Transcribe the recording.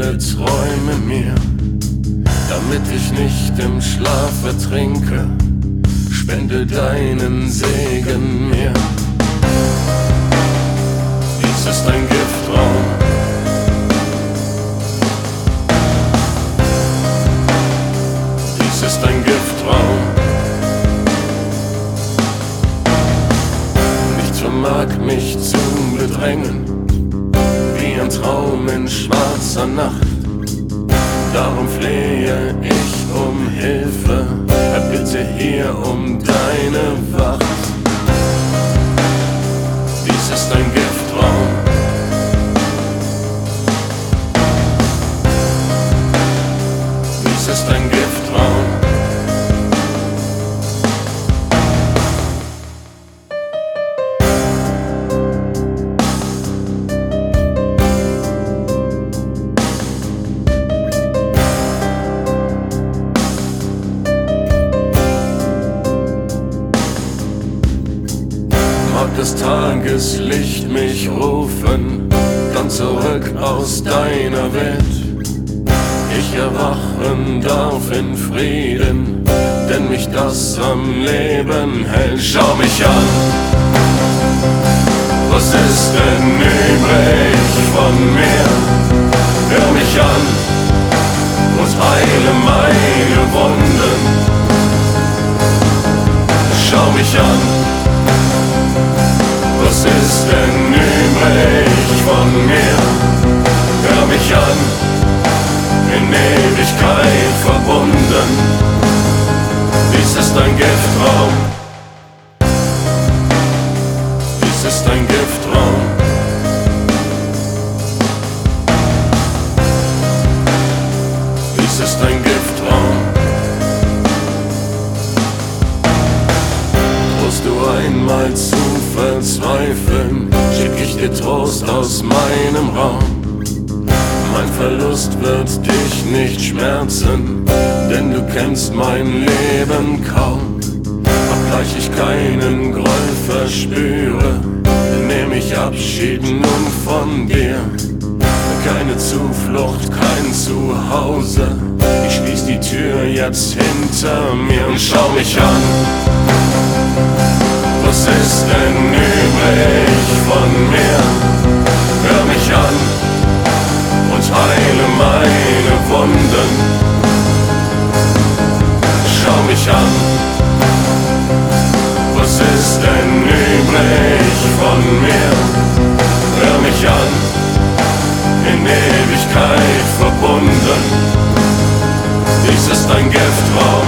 viele Träume mir, damit ich nicht im Schlaf ertrinke. Spende deinen Segen mir. Dies ist ein Giftraum. Dies ist ein Giftraum. Nichts vermag mich zu bedrängen, wie ein Traum in schwarzer Nacht. Darum flehe ich um Hilfe, erbitte hier um deine Wacht. Dies ist ein Giftraum. Dies ist ein Giftraum. Mag das Tageslicht mich rufen, dann zurück aus deiner Welt. Ich erwachen darf in Frieden, denn mich das am Leben hält. Schau mich an, was ist denn übrig von mir? Hör mich an und heile meine Wunden. Schau mich an, was ist denn übrig von mir? Hör mich an, in Ewigkeit verbunden. Dies ist ein Giftraum. Dies ist ein Giftraum. Dies ist ein Giftraum. Drohst du einmal zu verzweifeln, schick ich dir Trost aus meinem Raum. Mein Verlust wird dich nicht schmerzen, denn du kennst mein Leben kaum. Obgleich ich keinen Groll verspüre, nehm ich Abschied nun von dir. Keine Zuflucht, kein Zuhause, ich schließ die Tür jetzt hinter mir und schau mich an. Was ist denn übrig von mir? Hör mich an und heile meine Wunden. Schau mich an, was ist denn übrig von mir? Hör mich an, in Ewigkeit verbunden. Dies ist ein Giftraum.